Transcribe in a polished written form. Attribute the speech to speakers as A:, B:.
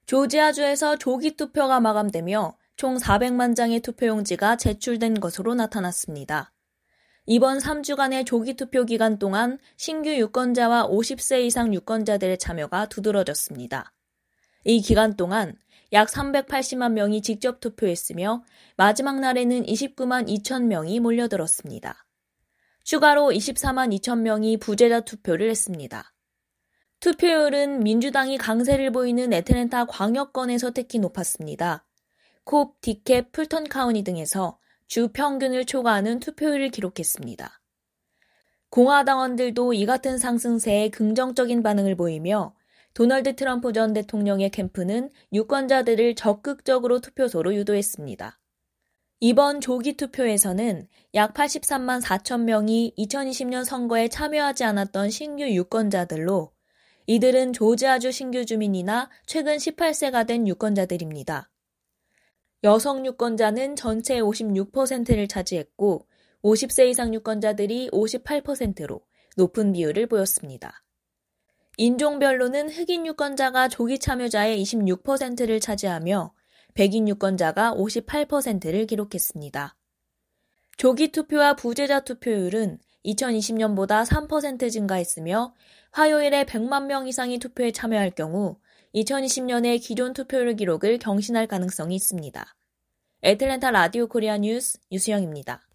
A: 조지아주에서 조기 투표가 마감되며 총 400만 장의 투표용지가 제출된 것으로 나타났습니다. 이번 3주간의 조기 투표 기간 동안 신규 유권자와 50세 이상 유권자들의 참여가 두드러졌습니다. 이 기간 동안 약 380만 명이 직접 투표했으며 마지막 날에는 29만 2천 명이 몰려들었습니다. 추가로 24만 2천 명이 부재자 투표를 했습니다. 투표율은 민주당이 강세를 보이는 애틀랜타 광역권에서 특히 높았습니다. 콥, 디캡, 풀턴 카운티 등에서 주 평균을 초과하는 투표율을 기록했습니다. 공화당원들도 이 같은 상승세에 긍정적인 반응을 보이며 도널드 트럼프 전 대통령의 캠프는 유권자들을 적극적으로 투표소로 유도했습니다. 이번 조기 투표에서는 약 83만 4천 명이 2020년 선거에 참여하지 않았던 신규 유권자들로 이들은 조지아주 신규 주민이나 최근 18세가 된 유권자들입니다. 여성 유권자는 전체의 56%를 차지했고 50세 이상 유권자들이 58%로 높은 비율을 보였습니다. 인종별로는 흑인 유권자가 조기 참여자의 26%를 차지하며 백인 유권자가 58%를 기록했습니다. 조기 투표와 부재자 투표율은 2020년보다 3% 증가했으며 화요일에 100만 명 이상이 투표에 참여할 경우 2020년의 기존 투표율 기록을 경신할 가능성이 있습니다. 애틀랜타 라디오 코리아 뉴스 유수영입니다.